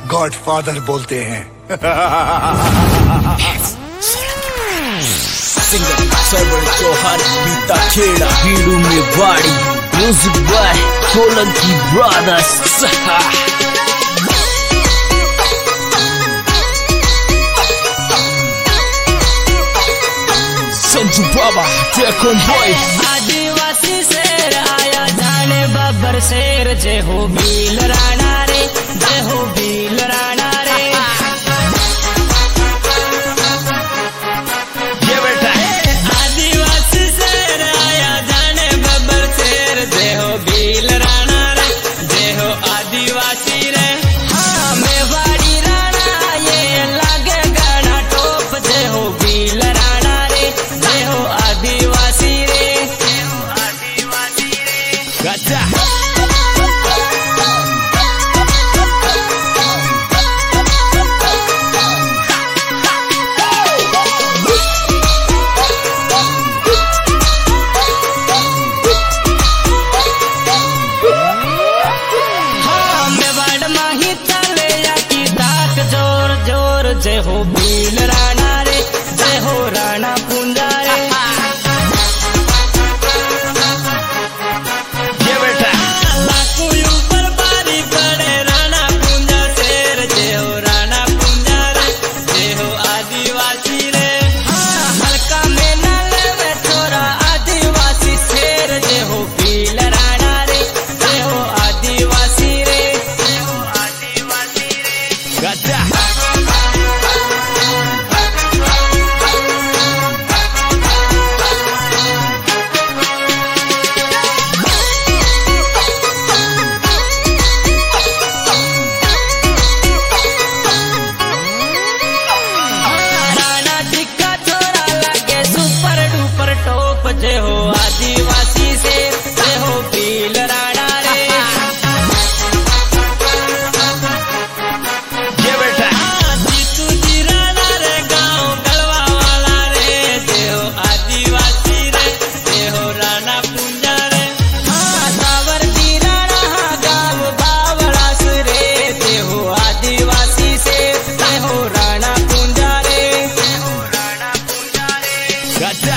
Godfather बोलते हैं। Singer सरवर चौहान बीता खेड़ा भीड़ू में बाड़ी music by Solanki brothers. Sanju Baba taken boy. आदिवासी शेर आया जाने बब्बर शेर, जय हो भील राणा रे, जय हो भील राणा रे। ये बेटा आदिवासी शेर आया जाने बब्बर शेर, जय हो भील राणा रे, जय हो आदिवासी रे। हाँ मेवाड़ी राणा ये लागे गाना टोप, जय हो भील राणा रे, जय हो आदिवासी रे, जय हो आदिवासी रे। गजा जय हो भील राणा रे, जय हो राणा पुंजा रे। ये बेटा लाखों ऊपर बारी पड़े राणा पुंजा शेर, जय हो राणा पुंजा रे, जय हो आदिवासी रे। हाँ हल्का में न लेवे छोरा आदिवासी शेर, जय हो भील राणा रे, जय हो आदिवासी रे, जय हो आदिवासी रे। गजा जय हो आदिवासी से, जय हो भील राणा रे। ये बेटा जीतू जी राणा रे, गाँव गलवा वाला रे, जय हो आदिवासी रे, जय हो राणा पुंजा रे। हाँ सावर जी राणा गाँव बावड़ास रे, जय हो आदिवासी से, जय हो राणा पुंजा रे, जय हो राणा पुंजा रे। गजा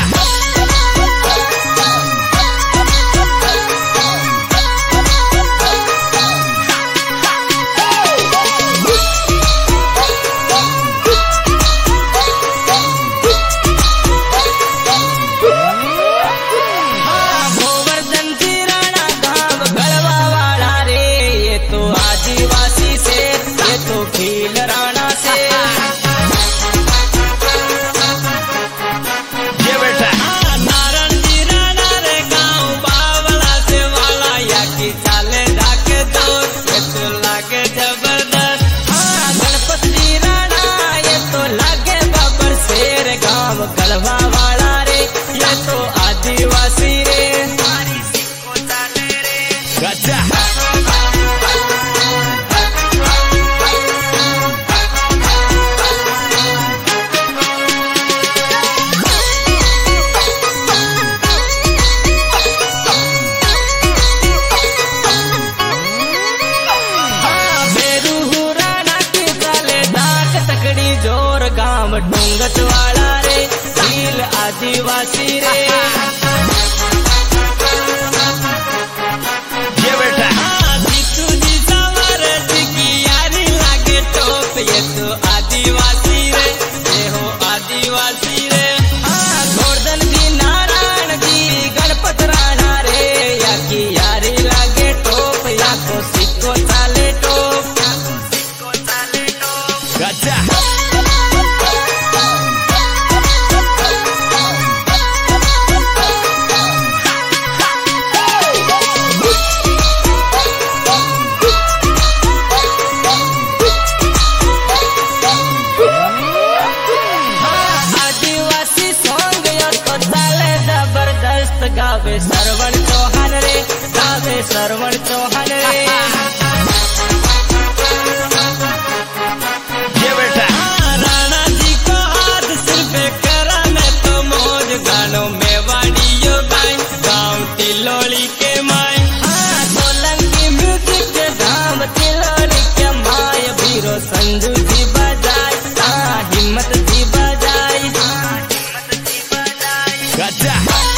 आदिवासी से ये तो भील राणा से। ये बेटा नारायण जी राणा रे, गाँव बावला से वाला या की चाले ढाके दो, ये तो लागे जबरदस्त। हाँ गणपत जी राणा ये तो लागे बब्बर शेर, गाँव गलवा वाला रे, ये तो आदिवासी रे। गजा जोर गाँव डूंगत वाला रे, भील आदिवासी रे। ये बेटा जीतू जी सावर जी की यारी लागे टोप, ये तो आदिवासी रे, ये हो आदिवासी रे। गोवर्धन जी नारायण जी गणपत राणा रे, या की यारी लागे टोप, या तो सिक्को चाले टोप, या तो सिक्को चाले टोप। गजा गावे सरवण चौहान रे, गावे सरवण चौहान रे। ये बेटा राणा जी को हाथ सिर पे करा मैं तो मौज, गानों में वाड़ियों गाय गाँव तिलोड़ी के माय। हाँ सोलंकी म्यूजिक के धाम तिलोड़ी के माय भी हीरो संजू जी बजाई, हिम्मत जी बजाई, गजा